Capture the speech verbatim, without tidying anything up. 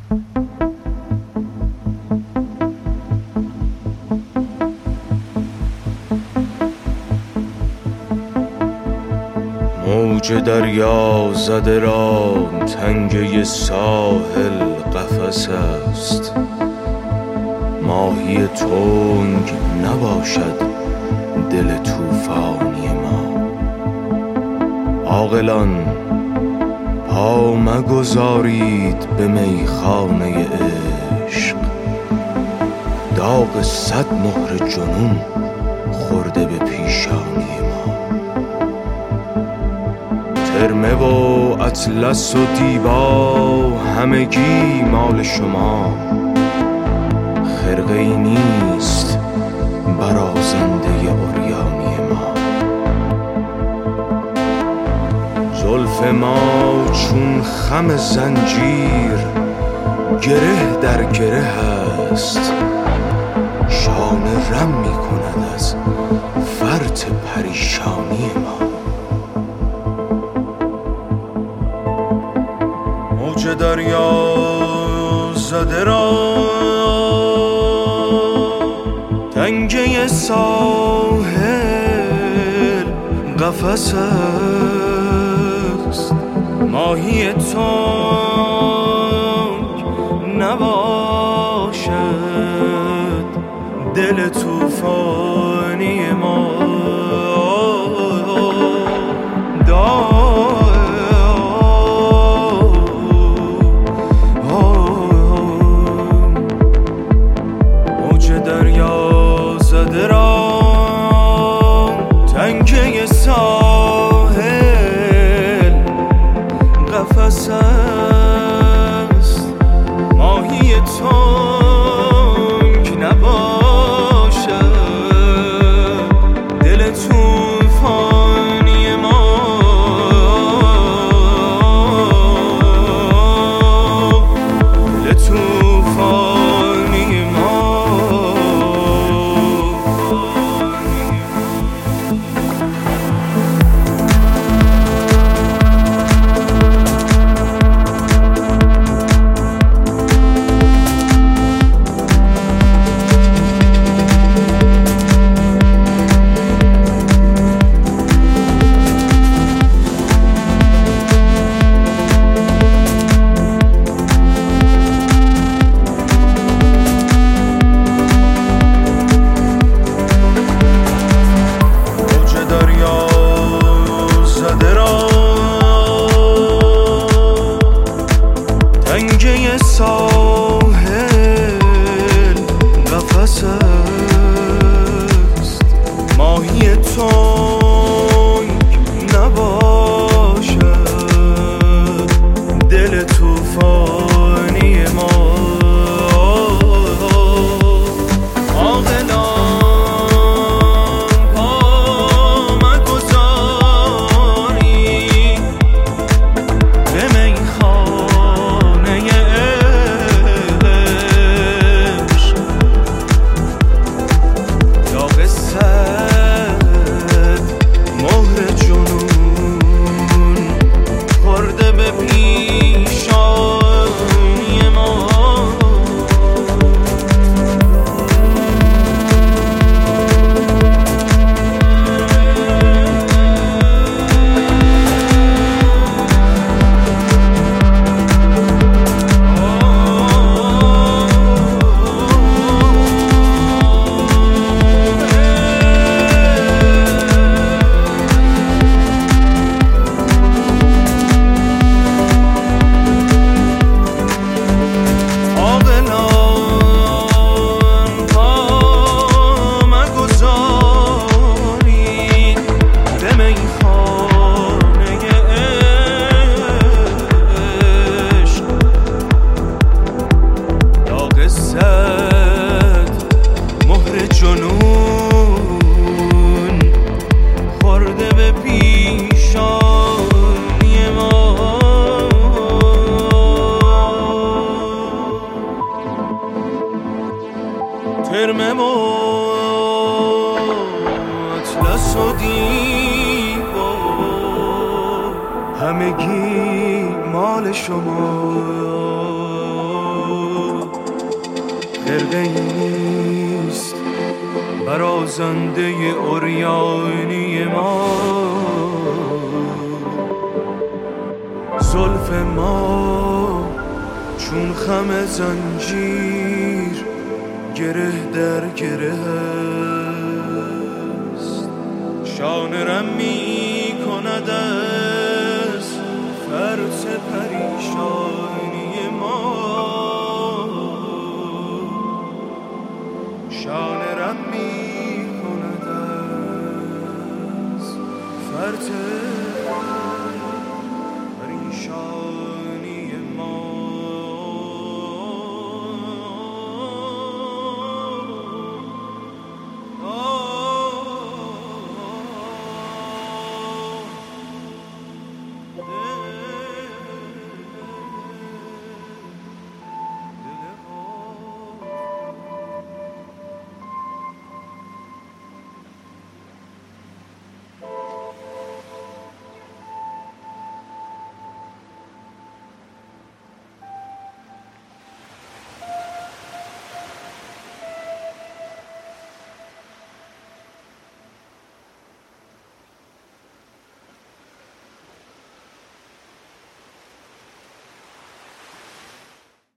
موج دریا زده را تنگه ساحل قفس است، ماهی تنگ نباشد دل طوفانی ما. عاقلان پا مگذارید به میخانه عشق، داغ صد مهر جنون خورده به پیشانی ما. ترمه و اطلس و دیبا همگی مال شما، خرقه‌ای نیست برازنده عریانی ما. زلف ما چون خم زنجیر گره در گره است، شانه رم می کند از فرط پریشانی ما. موج دریا زده را تنگه ساحل قفس است، ماهی تنگ نباشد دل طوفانی ما. موج دریا زده را تنگه ساحل قفس است، ماهی تنگ نباشد دل طوفانی ما. دل طوفانی ما. تنگه ساحل قفس است، ماهی تنگ نباشد دل طوفانی ما. عاقلان پا مگذارید به میخانه ترمه و اطلس و دیبا همگی مال شما. خرقه نیست برازنده عریانی ما. زلف ما چون خم زنجیر گره در گره است، شانه رم می کند از فرط پریشانی ما. شانه رم می کند از فرط